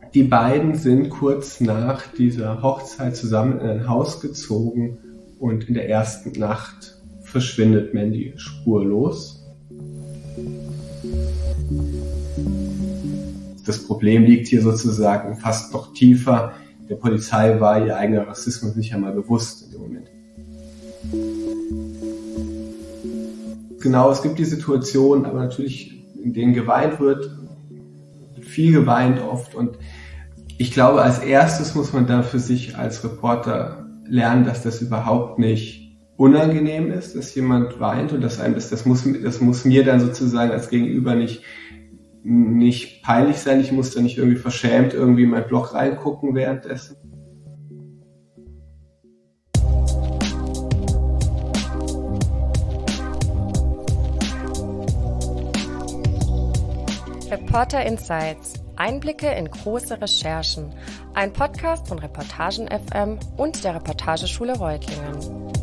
Die beiden sind kurz nach dieser Hochzeit zusammen in ein Haus gezogen und in der ersten Nacht verschwindet Mandy spurlos. Das Problem liegt hier sozusagen fast noch tiefer. Der Polizei war ihr eigener Rassismus nicht einmal bewusst in dem Moment. Genau, es gibt die Situation, aber natürlich, in denen geweint wird viel geweint oft, und ich glaube, als erstes muss man da für sich als Reporter lernen, dass das überhaupt nicht unangenehm ist, dass jemand weint, und dass einem das muss mir dann sozusagen als Gegenüber nicht peinlich sein. Ich muss da nicht irgendwie verschämt irgendwie in meinen Blog reingucken währenddessen. Reporter Insights. Einblicke in große Recherchen. Ein Podcast von Reportagen FM und der Reportageschule Reutlingen.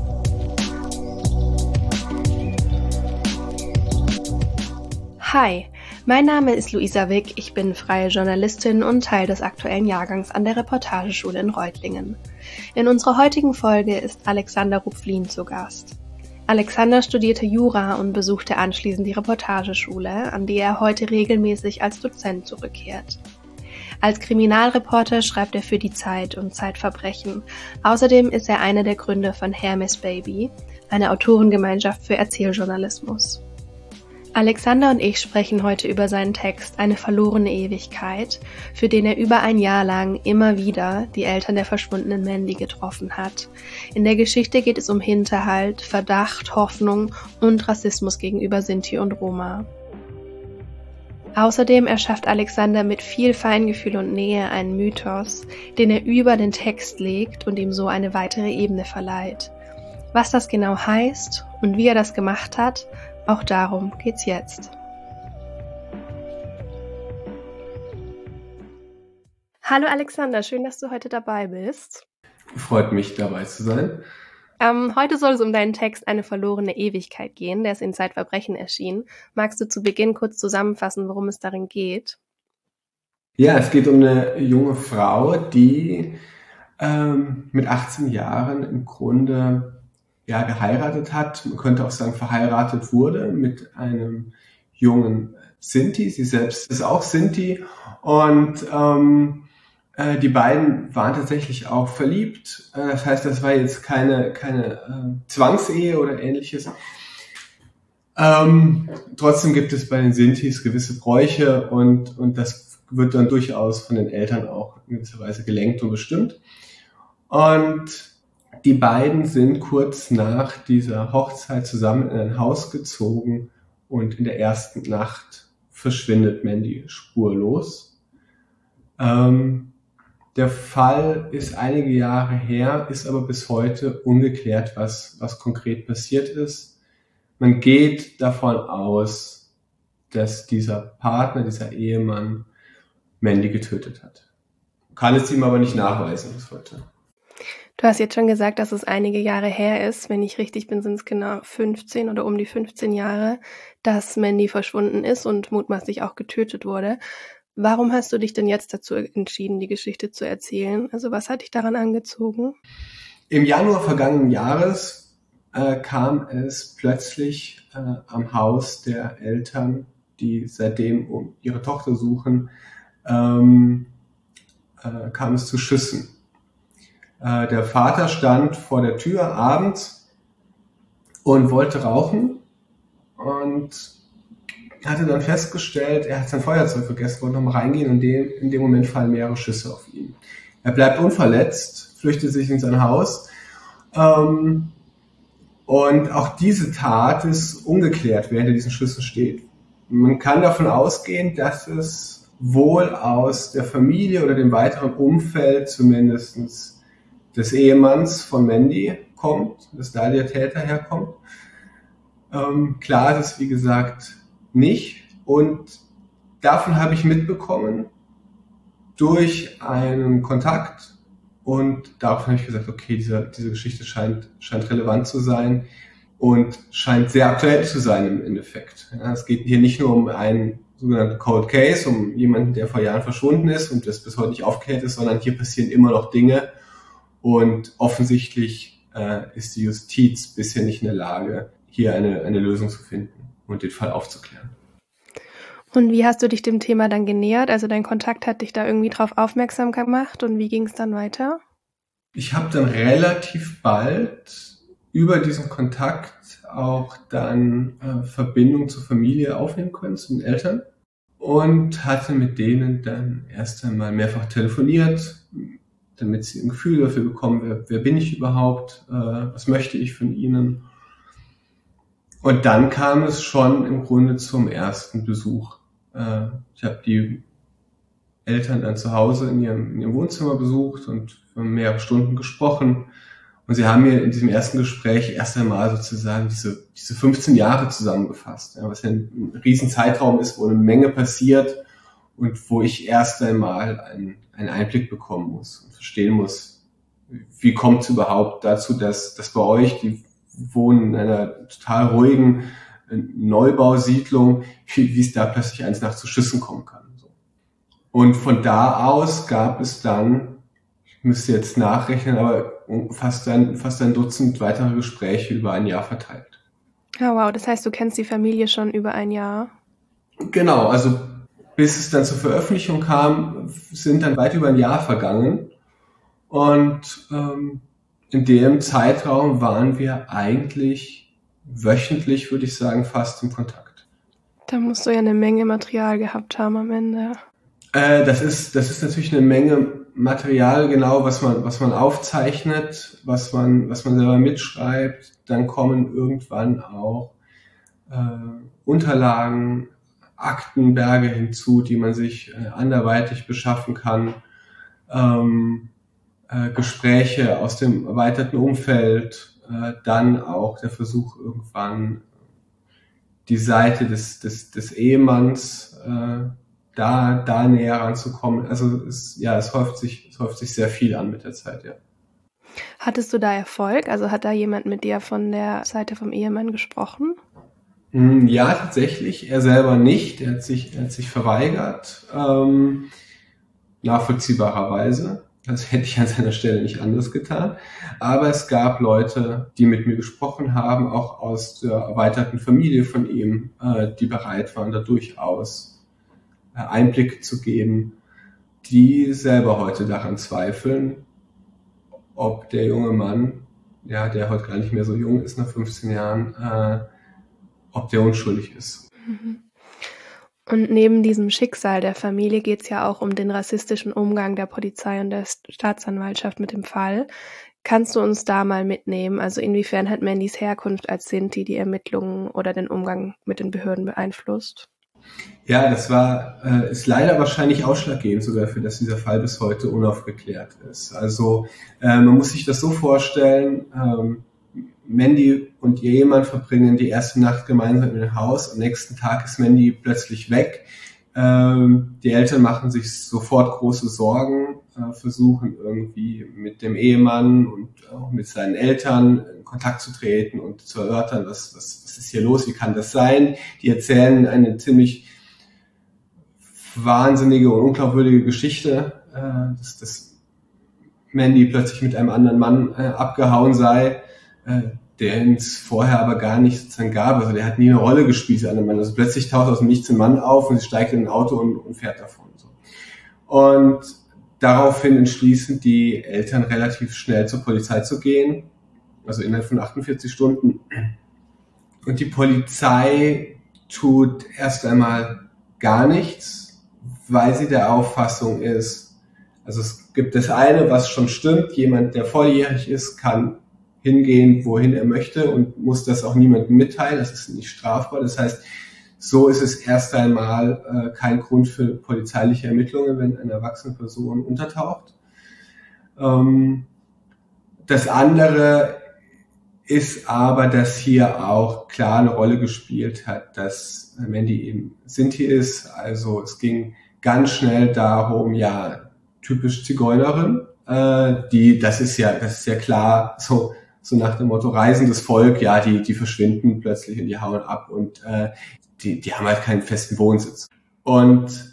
Hi, mein Name ist Luisa Wick, ich bin freie Journalistin und Teil des aktuellen Jahrgangs an der Reportageschule in Reutlingen. In unserer heutigen Folge ist Alexander Rupflin zu Gast. Alexander studierte Jura und besuchte anschließend die Reportageschule, an die er heute regelmäßig als Dozent zurückkehrt. Als Kriminalreporter schreibt er für die Zeit und Zeitverbrechen. Außerdem ist er einer der Gründer von Hermes Baby, eine Autorengemeinschaft für Erzähljournalismus. Alexander und ich sprechen heute über seinen Text Eine verlorene Ewigkeit, für den er über ein Jahr lang immer wieder die Eltern der verschwundenen Mandy getroffen hat. In der Geschichte geht es um Hinterhalt, Verdacht, Hoffnung und Rassismus gegenüber Sinti und Roma. Außerdem erschafft Alexander mit viel Feingefühl und Nähe einen Mythos, den er über den Text legt und ihm so eine weitere Ebene verleiht. Was das genau heißt und wie er das gemacht hat, auch darum geht's jetzt. Hallo Alexander, schön, dass du heute dabei bist. Freut mich, dabei zu sein. Heute soll es um deinen Text Eine verlorene Ewigkeit gehen, der ist in Zeitverbrechen erschienen. Magst du zu Beginn kurz zusammenfassen, worum es darin geht? Ja, es geht um eine junge Frau, die mit 18 Jahren im Grunde geheiratet hat. Man könnte auch sagen, verheiratet wurde mit einem jungen Sinti. Sie selbst ist auch Sinti, und die beiden waren tatsächlich auch verliebt. Das heißt, das war jetzt keine Zwangsehe oder ähnliches. Trotzdem gibt es bei den Sintis gewisse Bräuche, und das wird dann durchaus von den Eltern auch in gewisser Weise gelenkt und bestimmt. Und die beiden sind kurz nach dieser Hochzeit zusammen in ein Haus gezogen, und in der ersten Nacht verschwindet Mandy spurlos. Der Fall ist einige Jahre her, ist aber bis heute ungeklärt, was konkret passiert ist. Man geht davon aus, dass dieser Partner, dieser Ehemann, Mandy getötet hat. Kann es ihm aber nicht nachweisen bis heute. Du hast jetzt schon gesagt, dass es einige Jahre her ist. Wenn ich richtig bin, sind es genau 15 oder um die 15 Jahre, dass Mandy verschwunden ist und mutmaßlich auch getötet wurde. Warum hast du dich denn jetzt dazu entschieden, die Geschichte zu erzählen? Also was hat dich daran angezogen? Im Januar vergangenen Jahres kam es plötzlich am Haus der Eltern, die seitdem um ihre Tochter suchen, kam es zu Schüssen. Der Vater stand vor der Tür abends und wollte rauchen und hatte dann festgestellt, er hat sein Feuerzeug vergessen, wollte nochmal reingehen, und in dem Moment fallen mehrere Schüsse auf ihn. Er bleibt unverletzt, flüchtet sich in sein Haus, und auch diese Tat ist ungeklärt, wer hinter diesen Schüssen steht. Man kann davon ausgehen, dass es wohl aus der Familie oder dem weiteren Umfeld zumindest des Ehemanns von Mandy kommt, dass da der Täter herkommt. Klar ist es, wie gesagt, nicht. Und davon habe ich mitbekommen durch einen Kontakt. Und daraufhin habe ich gesagt, okay, diese Geschichte scheint relevant zu sein und scheint sehr aktuell zu sein im Endeffekt. Ja, es geht hier nicht nur um einen sogenannten Cold Case, um jemanden, der vor Jahren verschwunden ist und das bis heute nicht aufgeklärt ist, sondern hier passieren immer noch Dinge und offensichtlich ist die Justiz bisher nicht in der Lage, hier eine Lösung zu finden und den Fall aufzuklären. Und wie hast du dich dem Thema dann genähert? Also dein Kontakt hat dich da irgendwie drauf aufmerksam gemacht und wie ging es dann weiter? Ich habe dann relativ bald über diesen Kontakt auch dann Verbindung zur Familie aufnehmen können, zu den Eltern und hatte mit denen dann erst einmal mehrfach telefoniert, damit sie ein Gefühl dafür bekommen, wer bin ich überhaupt, was möchte ich von ihnen. Und dann kam es schon im Grunde zum ersten Besuch. Ich habe die Eltern dann zu Hause in ihrem Wohnzimmer besucht und mehrere Stunden gesprochen. Und sie haben mir in diesem ersten Gespräch erst einmal sozusagen diese 15 Jahre zusammengefasst, ja, was ja ein riesen Zeitraum ist, wo eine Menge passiert und wo ich erst einmal einen Einblick bekommen muss und verstehen muss, wie kommt es überhaupt dazu, dass bei euch, die wohnen in einer total ruhigen Neubausiedlung, wie es da plötzlich eines Nachts zu Schüssen kommen kann. Und von da aus gab es dann, ich müsste jetzt nachrechnen, aber fast ein Dutzend weitere Gespräche über ein Jahr verteilt. Oh wow, das heißt, du kennst die Familie schon über ein Jahr? Genau, also bis es dann zur Veröffentlichung kam, sind dann weit über ein Jahr vergangen. Und in dem Zeitraum waren wir eigentlich wöchentlich, würde ich sagen, fast im Kontakt. Da musst du ja eine Menge Material gehabt haben am Ende. Das ist natürlich eine Menge Material, genau, was man aufzeichnet, was man selber mitschreibt. Dann kommen irgendwann auch Unterlagen, Aktenberge hinzu, die man sich anderweitig beschaffen kann. Gespräche aus dem erweiterten Umfeld, dann auch der Versuch irgendwann die Seite des Ehemanns da näher ranzukommen. Also es häuft sich sehr viel an mit der Zeit, ja. Hattest du da Erfolg? Also hat da jemand mit dir von der Seite vom Ehemann gesprochen? Ja, tatsächlich. Er selber nicht. Er hat sich verweigert, nachvollziehbarerweise. Das hätte ich an seiner Stelle nicht anders getan. Aber es gab Leute, die mit mir gesprochen haben, auch aus der erweiterten Familie von ihm, die bereit waren, da durchaus Einblicke zu geben, die selber heute daran zweifeln, ob der junge Mann, ja, der heute gar nicht mehr so jung ist, nach 15 Jahren, ob der unschuldig ist. Und neben diesem Schicksal der Familie geht es ja auch um den rassistischen Umgang der Polizei und der Staatsanwaltschaft mit dem Fall. Kannst du uns da mal mitnehmen? Also inwiefern hat Mandys Herkunft als Sinti die Ermittlungen oder den Umgang mit den Behörden beeinflusst? Ja, das ist leider wahrscheinlich ausschlaggebend sogar für, dass dieser Fall bis heute unaufgeklärt ist. Also man muss sich das so vorstellen, Mandy und ihr Ehemann verbringen die erste Nacht gemeinsam in dem Haus. Am nächsten Tag ist Mandy plötzlich weg. Die Eltern machen sich sofort große Sorgen, versuchen irgendwie mit dem Ehemann und auch mit seinen Eltern in Kontakt zu treten und zu erörtern, was ist hier los, wie kann das sein? Die erzählen eine ziemlich wahnsinnige und unglaubwürdige Geschichte, dass Mandy plötzlich mit einem anderen Mann abgehauen sei, der es vorher aber gar nicht sozusagen gab. Also der hat nie eine Rolle gespielt für einen Mann. Also plötzlich taucht aus dem Nichts ein Mann auf und sie steigt in ein Auto und fährt davon. Und daraufhin entschließen die Eltern relativ schnell zur Polizei zu gehen, also innerhalb von 48 Stunden. Und die Polizei tut erst einmal gar nichts, weil sie der Auffassung ist, also es gibt das eine, was schon stimmt, jemand, der volljährig ist, kann hingehen, wohin er möchte und muss das auch niemandem mitteilen, das ist nicht strafbar. Das heißt, so ist es erst einmal kein Grund für polizeiliche Ermittlungen, wenn eine erwachsene Person untertaucht. Das andere ist aber, dass hier auch klar eine Rolle gespielt hat, dass Mandy eben Sinti ist. Also es ging ganz schnell darum, ja, typisch Zigeunerin, das ist ja klar, so nach dem Motto reisendes Volk, ja, die verschwinden plötzlich und die hauen ab und die haben halt keinen festen Wohnsitz. Und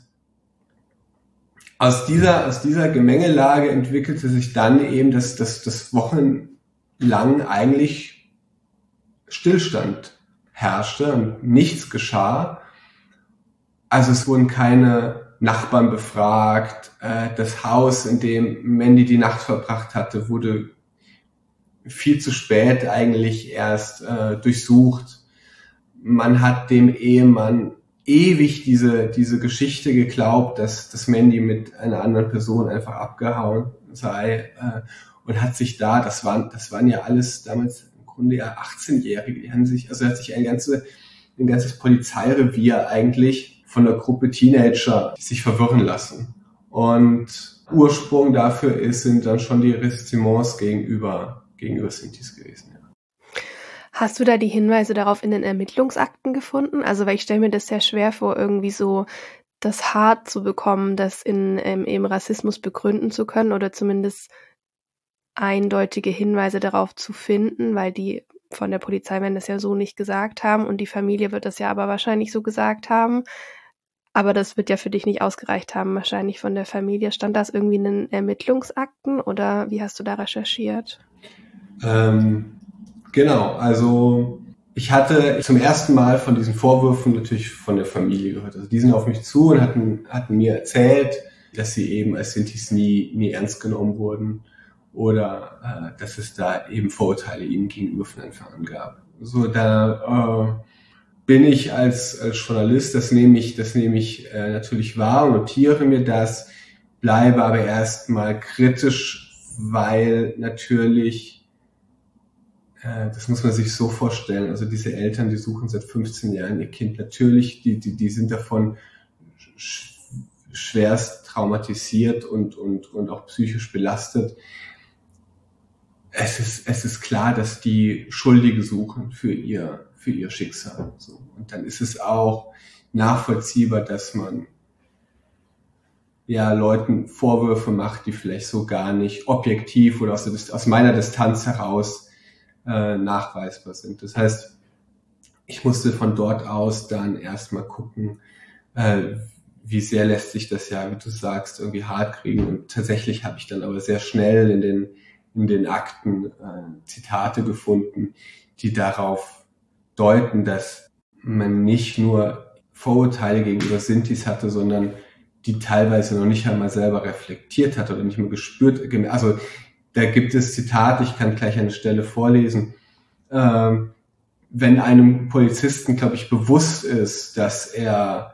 aus dieser Gemengelage entwickelte sich dann eben, dass wochenlang eigentlich Stillstand herrschte und nichts geschah. Also es wurden keine Nachbarn befragt. Das Haus, in dem Mandy die Nacht verbracht hatte, wurde viel zu spät eigentlich erst durchsucht. Man hat dem Ehemann ewig diese Geschichte geglaubt, dass Mandy mit einer anderen Person einfach abgehauen sei, und hat sich das waren ja alles damals im Grunde ja 18-Jährige, die hat sich ein ganzes Polizeirevier eigentlich von der Gruppe Teenager sich verwirren lassen. Und Ursprung dafür sind dann schon die Ressentiments gegenüber Sintis gewesen. Ja. Hast du da die Hinweise darauf in den Ermittlungsakten gefunden? Also, weil ich stelle mir das sehr schwer vor, irgendwie so das hart zu bekommen, das in eben Rassismus begründen zu können oder zumindest eindeutige Hinweise darauf zu finden, weil die von der Polizei werden das ja so nicht gesagt haben und die Familie wird das ja aber wahrscheinlich so gesagt haben. Aber das wird ja für dich nicht ausgereicht haben, wahrscheinlich von der Familie. Stand das irgendwie in den Ermittlungsakten oder wie hast du da recherchiert? Genau, also ich hatte zum ersten Mal von diesen Vorwürfen natürlich von der Familie gehört. Also die sind auf mich zu und hatten mir erzählt, dass sie eben als Sintis nie ernst genommen wurden oder dass es da eben Vorurteile ihnen gegenüber von Anfang an gab. So, da bin ich als Journalist, das nehme ich natürlich wahr und notiere mir das, bleibe aber erstmal kritisch, weil natürlich, das muss man sich so vorstellen, also diese Eltern, die suchen seit 15 Jahren ihr Kind, natürlich, die sind davon schwerst traumatisiert und auch psychisch belastet. Es ist klar, dass die Schuldige suchen für ihr Schicksal. So. Und dann ist es auch nachvollziehbar, dass man ja Leuten Vorwürfe macht, die vielleicht so gar nicht objektiv oder aus meiner Distanz heraus nachweisbar sind. Das heißt, ich musste von dort aus dann erstmal gucken, wie sehr lässt sich das ja, wie du sagst, irgendwie hart kriegen. Und tatsächlich habe ich dann aber sehr schnell in den Akten Zitate gefunden, die darauf deuten, dass man nicht nur Vorurteile gegenüber Sintis hatte, sondern die teilweise noch nicht einmal selber reflektiert hat oder nicht mal gespürt. Also da gibt es Zitate, ich kann gleich eine Stelle vorlesen. Wenn einem Polizisten, glaube ich, bewusst ist, dass er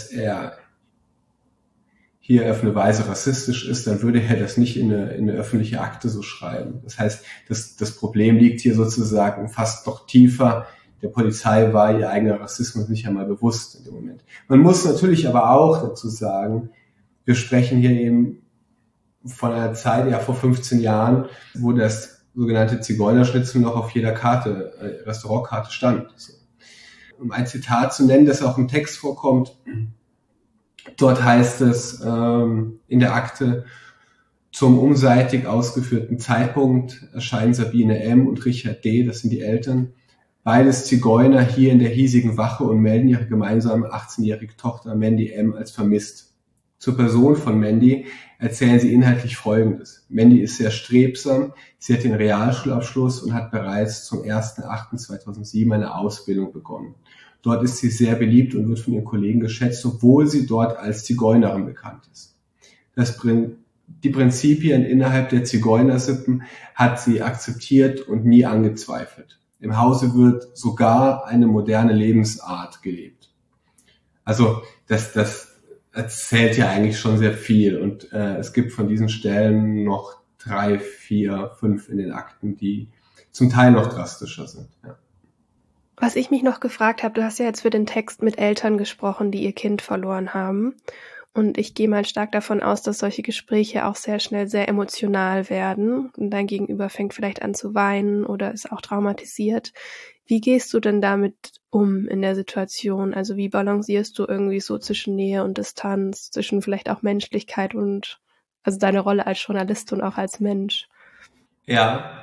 hier auf eine Weise rassistisch ist, dann würde er das nicht in eine öffentliche Akte so schreiben. Das heißt, das Problem liegt hier sozusagen fast noch tiefer. Der Polizei war ihr eigener Rassismus nicht einmal bewusst in dem Moment. Man muss natürlich aber auch dazu sagen, wir sprechen hier eben von einer Zeit, ja vor 15 Jahren, wo das sogenannte Zigeunerschnitzel noch auf jeder Karte, Restaurantkarte stand. So. Um ein Zitat zu nennen, das auch im Text vorkommt, dort heißt es in der Akte: Zum umseitig ausgeführten Zeitpunkt erscheinen Sabine M. und Richard D., das sind die Eltern, beides Zigeuner, hier in der hiesigen Wache und melden ihre gemeinsame 18-jährige Tochter Mandy M. als vermisst. Zur Person von Mandy erzählen sie inhaltlich Folgendes. Mandy ist sehr strebsam, sie hat den Realschulabschluss und hat bereits zum 1.8.2007 eine Ausbildung begonnen. Dort ist sie sehr beliebt und wird von ihren Kollegen geschätzt, obwohl sie dort als Zigeunerin bekannt ist. Die Prinzipien innerhalb der Zigeunersippen hat sie akzeptiert und nie angezweifelt. Im Hause wird sogar eine moderne Lebensart gelebt. Also das erzählt ja eigentlich schon sehr viel und es gibt von diesen Stellen noch 3, 4, 5 in den Akten, die zum Teil noch drastischer sind. Ja. Was ich mich noch gefragt habe, du hast ja jetzt für den Text mit Eltern gesprochen, die ihr Kind verloren haben. Und ich gehe mal stark davon aus, dass solche Gespräche auch sehr schnell sehr emotional werden. Und dein Gegenüber fängt vielleicht an zu weinen oder ist auch traumatisiert. Wie gehst du denn damit um in der Situation? Also wie balancierst du irgendwie so zwischen Nähe und Distanz, zwischen vielleicht auch Menschlichkeit und also deine Rolle als Journalist und auch als Mensch? Ja,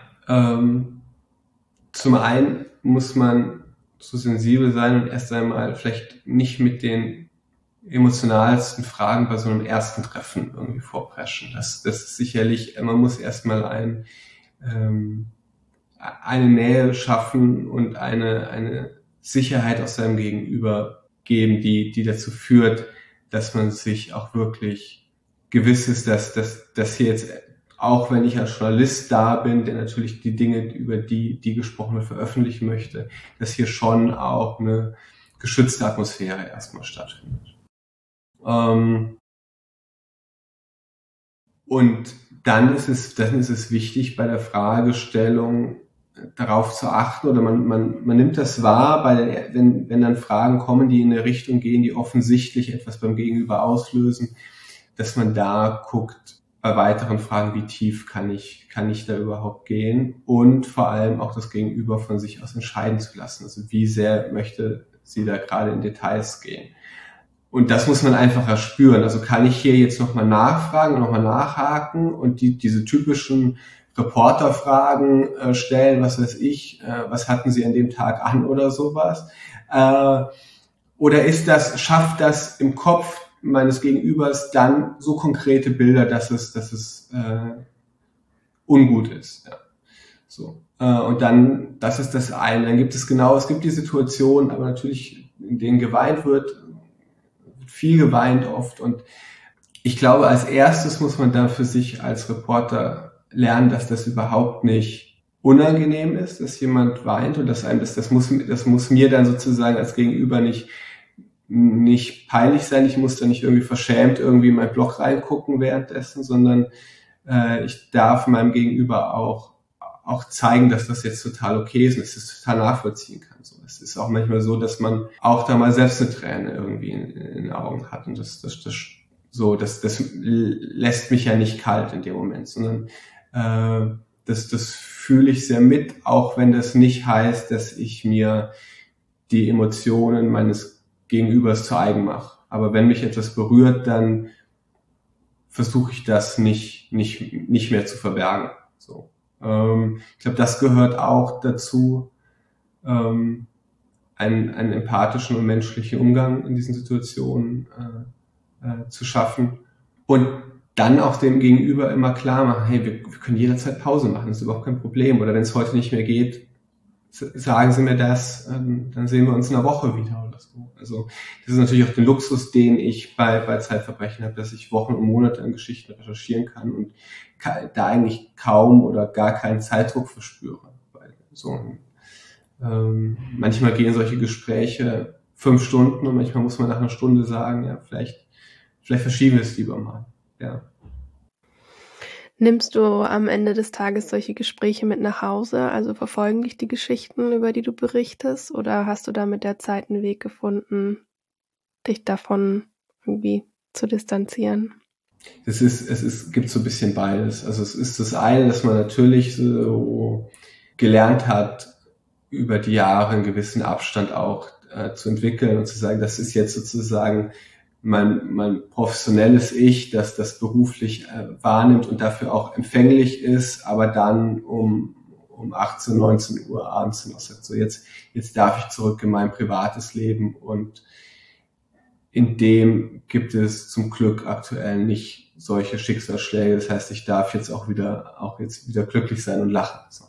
zum einen muss man so sensibel sein und erst einmal vielleicht nicht mit den emotionalsten Fragen bei so einem ersten Treffen irgendwie vorpreschen. Das ist sicherlich, man muss erstmal eine Nähe schaffen und eine Sicherheit aus seinem Gegenüber geben, die dazu führt, dass man sich auch wirklich gewiss ist, dass hier jetzt, auch wenn ich als Journalist da bin, der natürlich die Dinge, über die gesprochen wird, veröffentlichen möchte, dass hier schon auch eine geschützte Atmosphäre erstmal stattfindet. Und dann ist es wichtig, bei der Fragestellung darauf zu achten, oder man nimmt das wahr, wenn dann Fragen kommen, die in eine Richtung gehen, die offensichtlich etwas beim Gegenüber auslösen, dass man da guckt, bei weiteren Fragen, wie tief kann ich da überhaupt gehen, und vor allem auch das Gegenüber von sich aus entscheiden zu lassen. Also wie sehr möchte sie da gerade in Details gehen. Und das muss man einfach erspüren. Also kann ich hier jetzt nochmal nachfragen und nochmal nachhaken und diese typischen Reporterfragen stellen, was weiß ich, was hatten Sie an dem Tag an oder sowas? Oder schafft das im Kopf meines Gegenübers dann so konkrete Bilder, dass es ungut ist. Ja. So. Und dann, das ist das eine. Dann gibt es die Situationen, aber natürlich, in denen geweint wird viel geweint oft. Und ich glaube, als erstes muss man da für sich als Reporter lernen, dass das überhaupt nicht unangenehm ist, dass jemand weint, und das muss mir dann sozusagen als Gegenüber nicht peinlich sein. Ich muss da nicht irgendwie verschämt irgendwie in meinen Blog reingucken währenddessen, sondern ich darf meinem Gegenüber auch zeigen, dass das jetzt total okay ist und dass ich das total nachvollziehen kann. So, es ist auch manchmal so, dass man auch da mal selbst eine Träne irgendwie in den Augen hat, und das lässt mich ja nicht kalt in dem Moment, sondern das fühle ich sehr mit, auch wenn das nicht heißt, dass ich mir die Emotionen meines Gegenübers zu eigen mache. Aber wenn mich etwas berührt, dann versuche ich das nicht mehr zu verbergen. So. Ich glaube, das gehört auch dazu, einen empathischen und menschlichen Umgang in diesen Situationen zu schaffen. Und dann auch dem Gegenüber immer klar machen, hey, wir können jederzeit Pause machen, das ist überhaupt kein Problem. Oder wenn es heute nicht mehr geht, sagen Sie mir das, dann sehen wir uns in einer Woche wieder oder so. Also das ist natürlich auch der Luxus, den ich bei Zeitverbrechen habe, dass ich Wochen und Monate an Geschichten recherchieren kann und da eigentlich kaum oder gar keinen Zeitdruck verspüre. Weil manchmal gehen solche Gespräche 5 Stunden und manchmal muss man nach einer Stunde sagen, ja, vielleicht verschieben wir es lieber mal. Ja. Nimmst du am Ende des Tages solche Gespräche mit nach Hause? Also verfolgen dich die Geschichten, über die du berichtest? Oder hast du da mit der Zeit einen Weg gefunden, dich davon irgendwie zu distanzieren? Es gibt so ein bisschen beides. Also es ist das eine, dass man natürlich so gelernt hat, über die Jahre einen gewissen Abstand auch zu entwickeln und zu sagen, das ist jetzt sozusagen mein professionelles Ich, das das beruflich wahrnimmt und dafür auch empfänglich ist, aber dann um 18, 19 Uhr abends noch sagt, so jetzt darf ich zurück in mein privates Leben, und in dem gibt es zum Glück aktuell nicht solche Schicksalsschläge. Das heißt, ich darf jetzt auch wieder glücklich sein und lachen. So.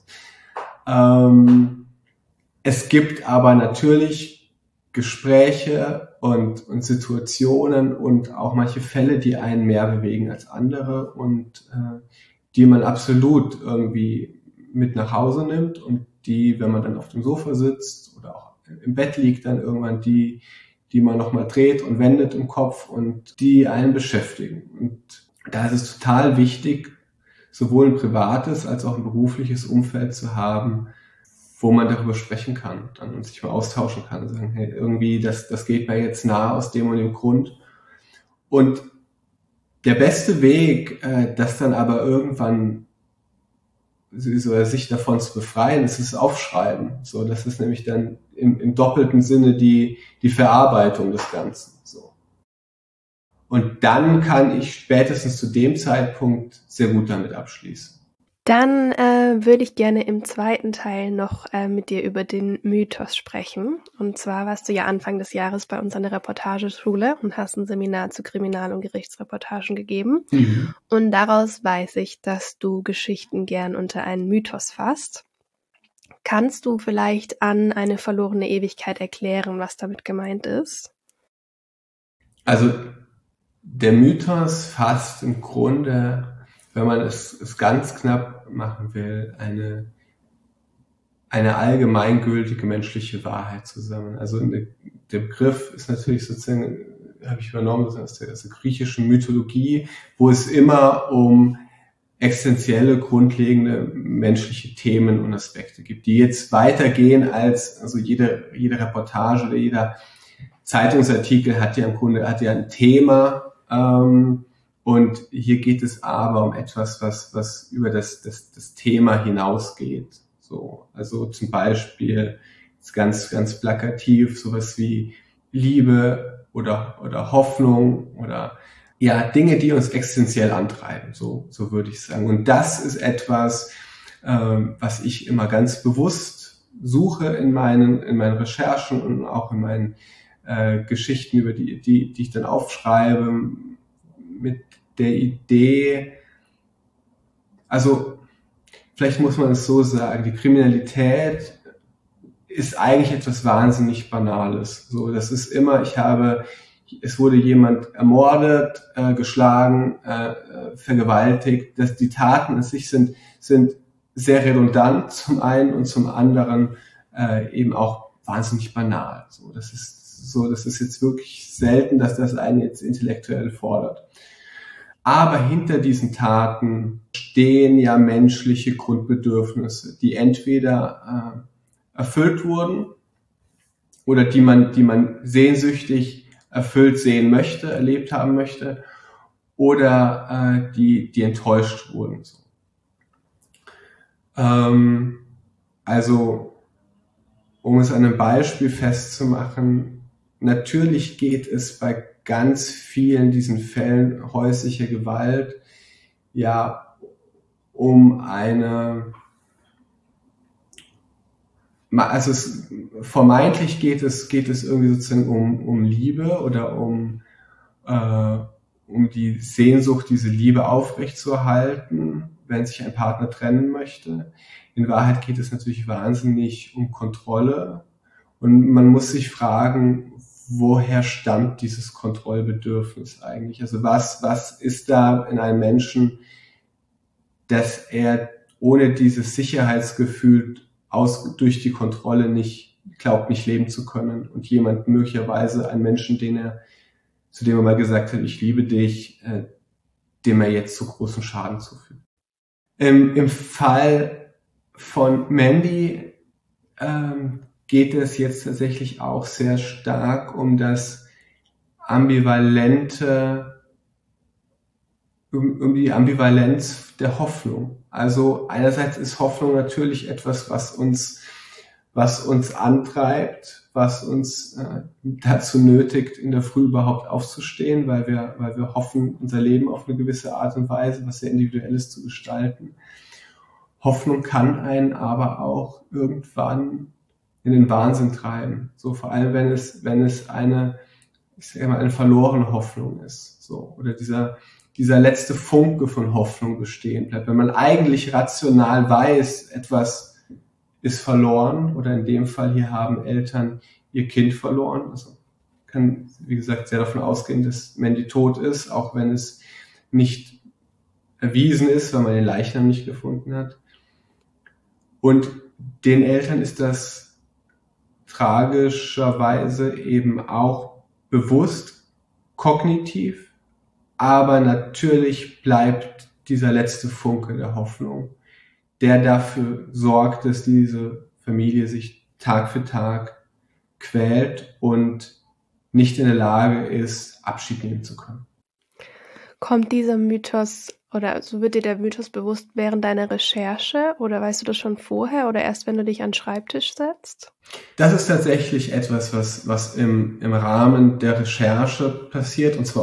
Es gibt aber natürlich Gespräche und Situationen und auch manche Fälle, die einen mehr bewegen als andere und die man absolut irgendwie mit nach Hause nimmt und die, wenn man dann auf dem Sofa sitzt oder auch im Bett liegt, dann irgendwann die man nochmal dreht und wendet im Kopf und die einen beschäftigen. Und da ist es total wichtig, sowohl ein privates als auch ein berufliches Umfeld zu haben, wo man darüber sprechen kann und sich mal austauschen kann und sagen, hey, irgendwie, das geht mir jetzt nah aus dem und dem Grund. Und der beste Weg, das dann aber irgendwann sich davon zu befreien, ist das Aufschreiben. So, das ist nämlich dann im doppelten Sinne die Verarbeitung des Ganzen. So. Und dann kann ich spätestens zu dem Zeitpunkt sehr gut damit abschließen. Dann würde ich gerne im zweiten Teil noch mit dir über den Mythos sprechen. Und zwar warst du ja Anfang des Jahres bei uns an der Reportageschule und hast ein Seminar zu Kriminal- und Gerichtsreportagen gegeben. Mhm. Und daraus weiß ich, dass du Geschichten gern unter einen Mythos fasst. Kannst du vielleicht an eine verlorene Ewigkeit erklären, was damit gemeint ist? Also der Mythos fasst im Grunde, wenn man es ganz knapp machen will, eine allgemeingültige menschliche Wahrheit zusammen. Also der Begriff ist natürlich sozusagen, habe ich übernommen, aus der griechischen Mythologie, wo es immer um existenzielle, grundlegende menschliche Themen und Aspekte gibt, die jetzt weitergehen als, also jede Reportage oder jeder Zeitungsartikel hat ja ein Thema, und hier geht es aber um etwas, was über das Thema hinausgeht. So, also zum Beispiel ganz, ganz plakativ sowas wie Liebe oder Hoffnung oder ja, Dinge, die uns existenziell antreiben, so würde ich sagen. Und das ist etwas, was ich immer ganz bewusst suche in meinen Recherchen und auch in meinen Geschichten, über die ich dann aufschreibe, mit der Idee, also vielleicht muss man es so sagen, die Kriminalität ist eigentlich etwas wahnsinnig Banales. So, das ist immer, es wurde jemand ermordet, geschlagen, vergewaltigt. Die Taten an sich sind sehr redundant zum einen und zum anderen eben auch wahnsinnig banal. So, das ist jetzt wirklich selten, dass das einen jetzt intellektuell fordert. Aber hinter diesen Taten stehen ja menschliche Grundbedürfnisse, die entweder erfüllt wurden oder die man sehnsüchtig erfüllt sehen möchte, erlebt haben möchte, oder die enttäuscht wurden. Also, um es an einem Beispiel festzumachen, natürlich geht es bei ganz vielen diesen Fällen häuslicher Gewalt ja vermeintlich geht es irgendwie sozusagen um Liebe oder um die Sehnsucht, diese Liebe aufrechtzuerhalten, wenn sich ein Partner trennen möchte. In Wahrheit geht es natürlich wahnsinnig um Kontrolle und man muss sich fragen, woher stammt dieses Kontrollbedürfnis eigentlich? Also was ist da in einem Menschen, dass er ohne dieses Sicherheitsgefühl durch die Kontrolle nicht glaubt, nicht leben zu können und jemand möglicherweise einen Menschen, zu dem er mal gesagt hat, ich liebe dich, dem er jetzt so großen Schaden zufügt. Im Fall von Mandy geht es jetzt tatsächlich auch sehr stark um das um die Ambivalenz der Hoffnung. Also einerseits ist Hoffnung natürlich etwas, was uns antreibt, was uns dazu nötigt, in der Früh überhaupt aufzustehen, weil wir hoffen, unser Leben auf eine gewisse Art und Weise, was sehr Individuelles zu gestalten. Hoffnung kann einen aber auch irgendwann in den Wahnsinn treiben. So, vor allem, wenn es eine verlorene Hoffnung ist. So, oder dieser letzte Funke von Hoffnung bestehen bleibt. Wenn man eigentlich rational weiß, etwas ist verloren, oder in dem Fall hier haben Eltern ihr Kind verloren. Also kann, wie gesagt, sehr davon ausgehen, dass Mandy tot ist, auch wenn es nicht erwiesen ist, weil man den Leichnam nicht gefunden hat. Und den Eltern ist das tragischerweise eben auch bewusst, kognitiv, aber natürlich bleibt dieser letzte Funke der Hoffnung, der dafür sorgt, dass diese Familie sich Tag für Tag quält und nicht in der Lage ist, Abschied nehmen zu können. Kommt dieser Mythos oder so wird dir der Mythos bewusst während deiner Recherche oder weißt du das schon vorher oder erst, wenn du dich an den Schreibtisch setzt? Das ist tatsächlich etwas, was im Rahmen der Recherche passiert und zwar auf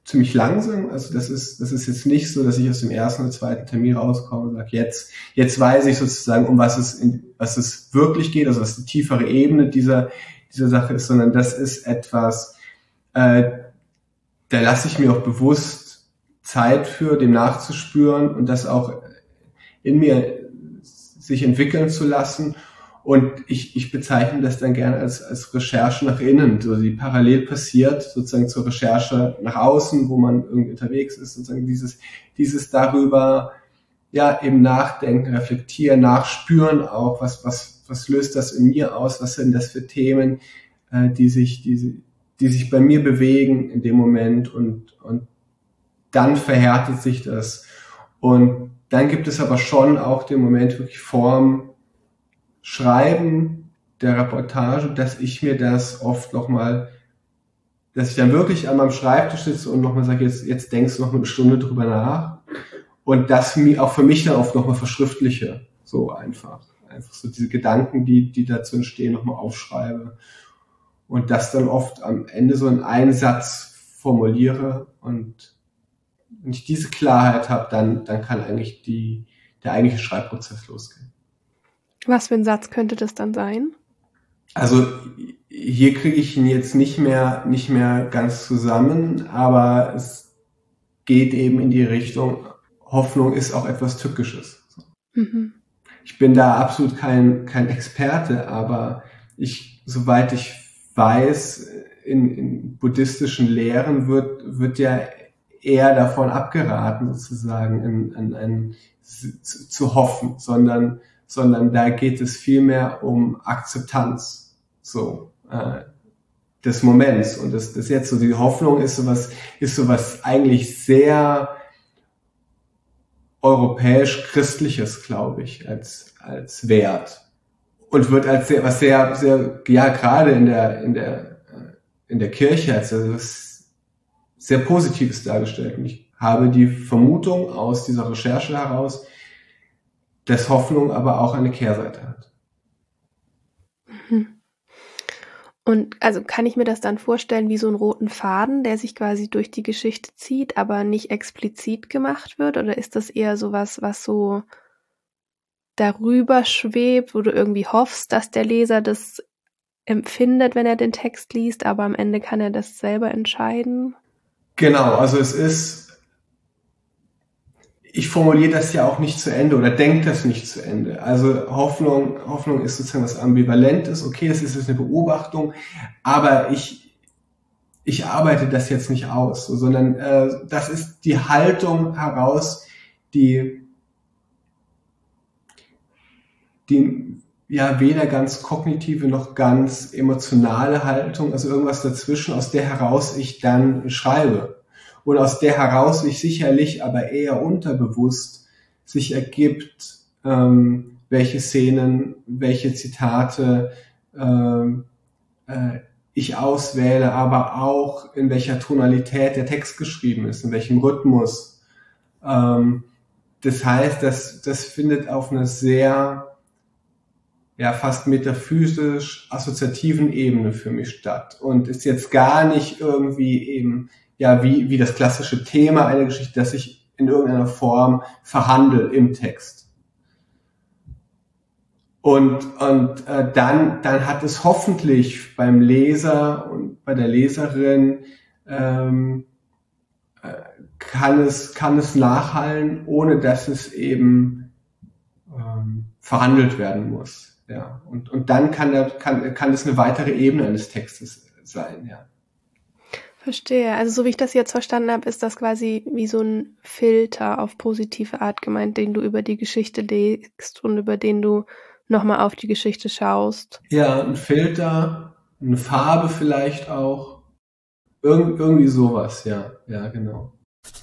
ziemlich langsam. Also das ist jetzt nicht so, dass ich aus dem ersten oder zweiten Termin rauskomme und sage, jetzt weiß ich sozusagen, um was es wirklich geht, also was die tiefere Ebene dieser Sache ist, sondern das ist etwas, da lasse ich mir auch bewusst Zeit für, dem nachzuspüren und das auch in mir sich entwickeln zu lassen. Und ich bezeichne das dann gerne als Recherche nach innen, so die parallel passiert sozusagen zur Recherche nach außen, wo man irgendwie unterwegs ist, sozusagen dieses darüber, ja, eben nachdenken, reflektieren, nachspüren auch, was löst das in mir aus, was sind das für Themen, die sich bei mir bewegen in dem Moment und dann verhärtet sich das. Und dann gibt es aber schon auch den Moment wirklich vorm Schreiben der Reportage, dass ich mir das oft nochmal, dass ich dann wirklich an meinem Schreibtisch sitze und nochmal sage, jetzt denkst du noch eine Stunde drüber nach und das mir auch für mich dann oft nochmal verschriftliche, so einfach so diese Gedanken, die dazu entstehen, nochmal aufschreibe und das dann oft am Ende so in einen Satz formuliere und wenn ich diese Klarheit habe, dann kann eigentlich der eigentliche Schreibprozess losgehen. Was für ein Satz könnte das dann sein? Also hier kriege ich ihn jetzt nicht mehr ganz zusammen, aber es geht eben in die Richtung, Hoffnung ist auch etwas Tückisches. Mhm. Ich bin da absolut kein Experte, aber soweit ich weiß, in buddhistischen Lehren wird ja eher davon abgeraten, sozusagen zu hoffen, sondern da geht es vielmehr um Akzeptanz, des Moments. Und das jetzt so, die Hoffnung ist sowas eigentlich sehr europäisch-christliches, glaube ich, als Wert. Und wird als was sehr, sehr, ja, gerade in der Kirche als sehr Positives dargestellt. Und ich habe die Vermutung aus dieser Recherche heraus, dass Hoffnung aber auch eine Kehrseite hat. Und also kann ich mir das dann vorstellen wie so einen roten Faden, der sich quasi durch die Geschichte zieht, aber nicht explizit gemacht wird? Oder ist das eher sowas, was so darüber schwebt, wo du irgendwie hoffst, dass der Leser das empfindet, wenn er den Text liest, aber am Ende kann er das selber entscheiden? Genau, also ich formuliere das ja auch nicht zu Ende oder denke das nicht zu Ende. Also Hoffnung ist sozusagen was Ambivalentes. Okay, das ist jetzt eine Beobachtung, aber ich arbeite das jetzt nicht aus, sondern das ist die Haltung heraus, die ja weder ganz kognitive noch ganz emotionale Haltung, also irgendwas dazwischen, aus der heraus ich dann schreibe. Und aus der heraus sich sicherlich aber eher unterbewusst sich ergibt, welche Szenen, welche Zitate ich auswähle, aber auch in welcher Tonalität der Text geschrieben ist, in welchem Rhythmus. Das heißt, das findet auf einer sehr, ja, fast metaphysisch assoziativen Ebene für mich statt und ist jetzt gar nicht irgendwie eben ja, wie das klassische Thema einer Geschichte, das ich in irgendeiner Form verhandle im Text. Und dann hat es hoffentlich beim Leser und bei der Leserin kann es nachhallen, ohne dass es eben verhandelt werden muss. Ja, und dann kann es eine weitere Ebene eines Textes sein, ja. Verstehe. Also so wie ich das jetzt verstanden habe, ist das quasi wie so ein Filter auf positive Art gemeint, den du über die Geschichte legst und über den du nochmal auf die Geschichte schaust. Ja, ein Filter, eine Farbe vielleicht auch. Irgendwie sowas, ja, genau.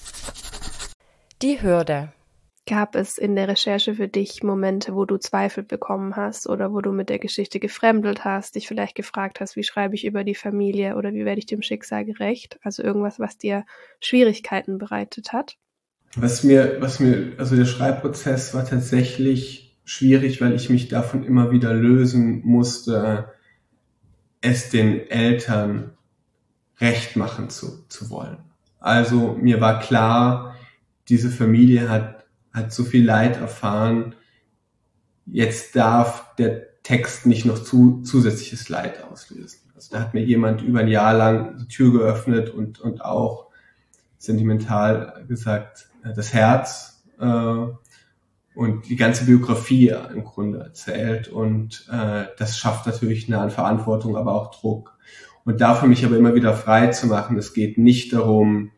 Die Hürde. Gab es in der Recherche für dich Momente, wo du Zweifel bekommen hast oder wo du mit der Geschichte gefremdelt hast, dich vielleicht gefragt hast, wie schreibe ich über die Familie oder wie werde ich dem Schicksal gerecht? Also irgendwas, was dir Schwierigkeiten bereitet hat? Also der Schreibprozess war tatsächlich schwierig, weil ich mich davon immer wieder lösen musste, es den Eltern recht machen zu wollen. Also mir war klar, diese Familie hat so viel Leid erfahren, jetzt darf der Text nicht noch zusätzliches Leid auslösen. Also da hat mir jemand über ein Jahr lang die Tür geöffnet und auch sentimental gesagt, das Herz und die ganze Biografie im Grunde erzählt. Und das schafft natürlich eine Verantwortung, aber auch Druck. Und dafür mich aber immer wieder frei zu machen. Es geht nicht darum,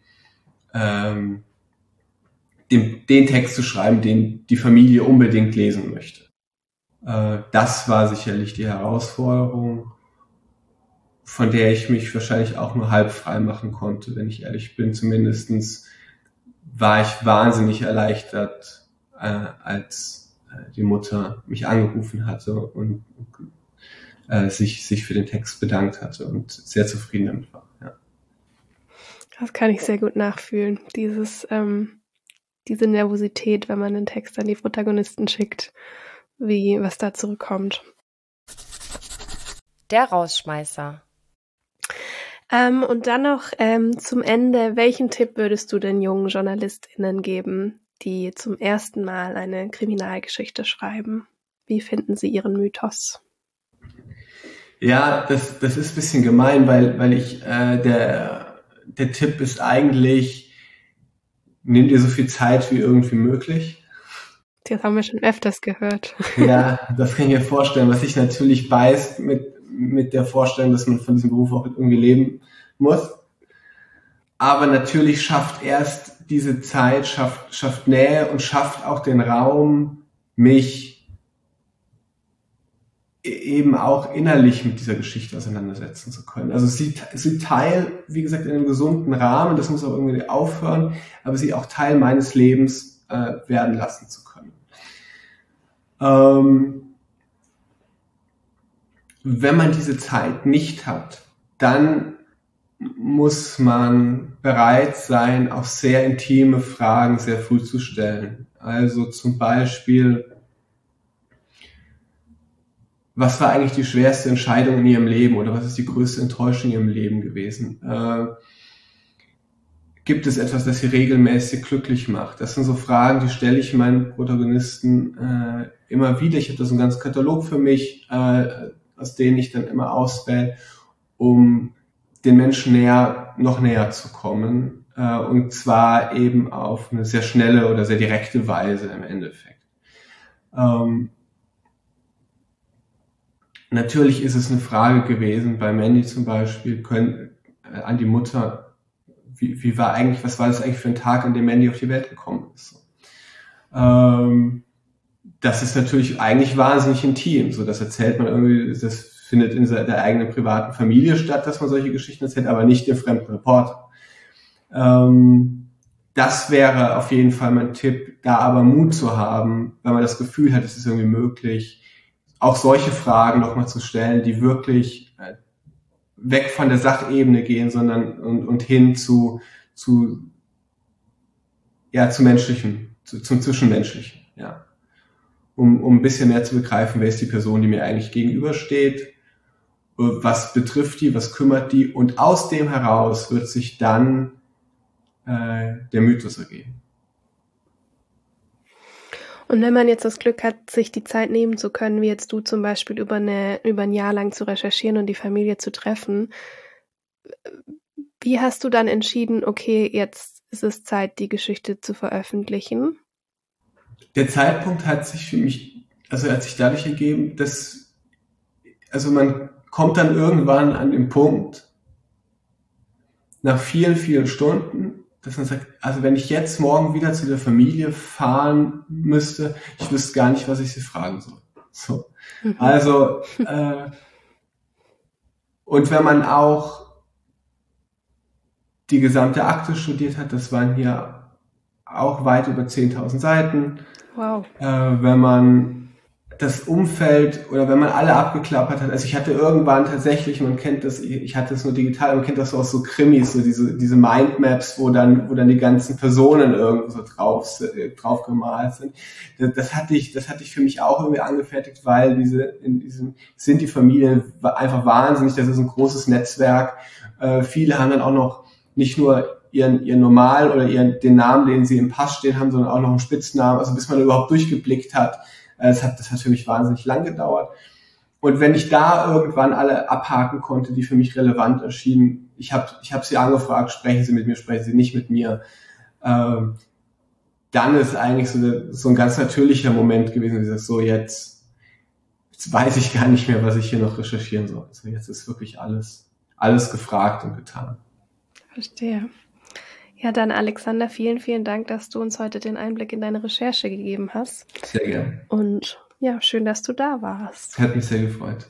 den Text zu schreiben, den die Familie unbedingt lesen möchte. Das war sicherlich die Herausforderung, von der ich mich wahrscheinlich auch nur halb frei machen konnte, wenn ich ehrlich bin. Zumindestens war ich wahnsinnig erleichtert, als die Mutter mich angerufen hatte und sich für den Text bedankt hatte und sehr zufrieden damit war. Ja. Das kann ich sehr gut nachfühlen. Diese Nervosität, wenn man einen Text an die Protagonisten schickt, was da zurückkommt. Der Rausschmeißer. Und dann noch zum Ende, welchen Tipp würdest du den jungen JournalistInnen geben, die zum ersten Mal eine Kriminalgeschichte schreiben? Wie finden sie ihren Mythos? Ja, das ist ein bisschen gemein, weil ich der Tipp ist eigentlich, nimm dir so viel Zeit wie irgendwie möglich. Das haben wir schon öfters gehört. Ja, das kann ich mir vorstellen, was sich natürlich beißt mit der Vorstellung, dass man von diesem Beruf auch irgendwie leben muss. Aber natürlich schafft erst diese Zeit, schafft Nähe und schafft auch den Raum, mich eben auch innerlich mit dieser Geschichte auseinandersetzen zu können. Also sie Teil, wie gesagt, in einem gesunden Rahmen, das muss auch irgendwie aufhören, aber sie auch Teil meines Lebens werden lassen zu können. Wenn man diese Zeit nicht hat, dann muss man bereit sein, auch sehr intime Fragen sehr früh zu stellen. Also zum Beispiel, was war eigentlich die schwerste Entscheidung in ihrem Leben oder was ist die größte Enttäuschung in ihrem Leben gewesen? Gibt es etwas, das sie regelmäßig glücklich macht? Das sind so Fragen, die stelle ich meinen Protagonisten immer wieder. Ich habe da so einen ganzen Katalog für mich, aus denen ich dann immer auswähle, um den Menschen noch näher zu kommen. Und zwar eben auf eine sehr schnelle oder sehr direkte Weise im Endeffekt. Natürlich ist es eine Frage gewesen, bei Mandy zum Beispiel, an die Mutter, was war das eigentlich für ein Tag, an dem Mandy auf die Welt gekommen ist? Das ist natürlich eigentlich wahnsinnig intim, so das erzählt man irgendwie, das findet in der eigenen privaten Familie statt, dass man solche Geschichten erzählt, aber nicht dem fremden Reporter. Das wäre auf jeden Fall mein Tipp, da aber Mut zu haben, wenn man das Gefühl hat, es ist irgendwie möglich, auch solche Fragen nochmal zu stellen, die wirklich weg von der Sachebene gehen, sondern und hin zum Menschlichen, zum Zwischenmenschlichen, ja. Um ein bisschen mehr zu begreifen, wer ist die Person, die mir eigentlich gegenübersteht, was betrifft die, was kümmert die, und aus dem heraus wird sich dann der Mythos ergeben. Und wenn man jetzt das Glück hat, sich die Zeit nehmen zu können, wie jetzt du zum Beispiel über ein Jahr lang zu recherchieren und die Familie zu treffen, wie hast du dann entschieden, okay, jetzt ist es Zeit, die Geschichte zu veröffentlichen? Der Zeitpunkt hat sich für mich, hat sich dadurch ergeben, dass, man kommt dann irgendwann an den Punkt, nach vielen, vielen Stunden, dass man sagt, also wenn ich jetzt morgen wieder zu der Familie fahren müsste, ich wüsste gar nicht, was ich sie fragen soll. So. Also, und wenn man auch die gesamte Akte studiert hat, das waren hier auch weit über 10.000 Seiten. Wow. Wenn man das Umfeld oder wenn man alle abgeklappert hat, also ich hatte irgendwann tatsächlich, man kennt das, ich hatte es nur digital, man kennt das so aus so Krimis, so diese Mindmaps, wo dann die ganzen Personen irgendwo so drauf gemalt sind. Das hatte ich für mich auch irgendwie angefertigt, weil sind die Familien einfach wahnsinnig, das ist ein großes Netzwerk. Viele haben dann auch noch nicht nur ihren Normal oder den Namen, den sie im Pass stehen haben, sondern auch noch einen Spitznamen, also bis man überhaupt durchgeblickt hat. Das hat für mich wahnsinnig lang gedauert. Und wenn ich da irgendwann alle abhaken konnte, die für mich relevant erschienen, ich hab sie angefragt, sprechen Sie mit mir, sprechen Sie nicht mit mir, dann ist eigentlich so ein ganz natürlicher Moment gewesen, dieses so jetzt weiß ich gar nicht mehr, was ich hier noch recherchieren soll. Also jetzt ist wirklich alles gefragt und getan. Verstehe. Ja, dann Alexander, vielen, vielen Dank, dass du uns heute den Einblick in deine Recherche gegeben hast. Sehr gerne. Und ja, schön, dass du da warst. Hat mich sehr gefreut.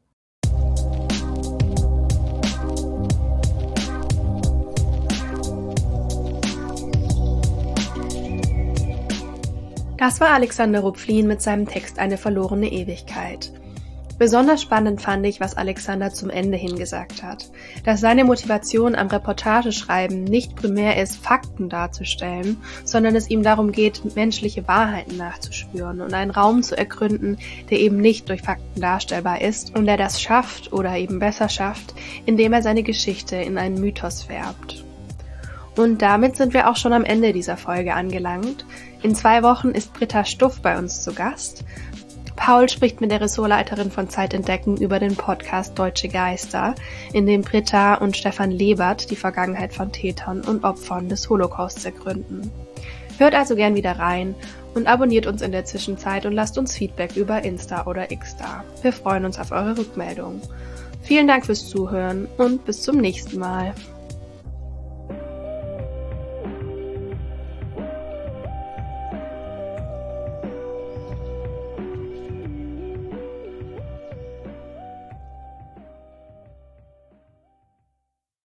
Das war Alexander Rupflin mit seinem Text Eine verlorene Ewigkeit. Besonders spannend fand ich, was Alexander zum Ende hin gesagt hat, dass seine Motivation am Reportageschreiben nicht primär ist, Fakten darzustellen, sondern es ihm darum geht, menschliche Wahrheiten nachzuspüren und einen Raum zu ergründen, der eben nicht durch Fakten darstellbar ist und der das schafft oder eben besser schafft, indem er seine Geschichte in einen Mythos färbt. Und damit sind wir auch schon am Ende dieser Folge angelangt. In 2 Wochen ist Britta Stuff bei uns zu Gast. Paul spricht mit der Ressortleiterin von Zeit entdecken über den Podcast Deutsche Geister, in dem Britta und Stefan Lebert die Vergangenheit von Tätern und Opfern des Holocausts ergründen. Hört also gern wieder rein und abonniert uns in der Zwischenzeit und lasst uns Feedback über Insta oder X da. Wir freuen uns auf eure Rückmeldung. Vielen Dank fürs Zuhören und bis zum nächsten Mal.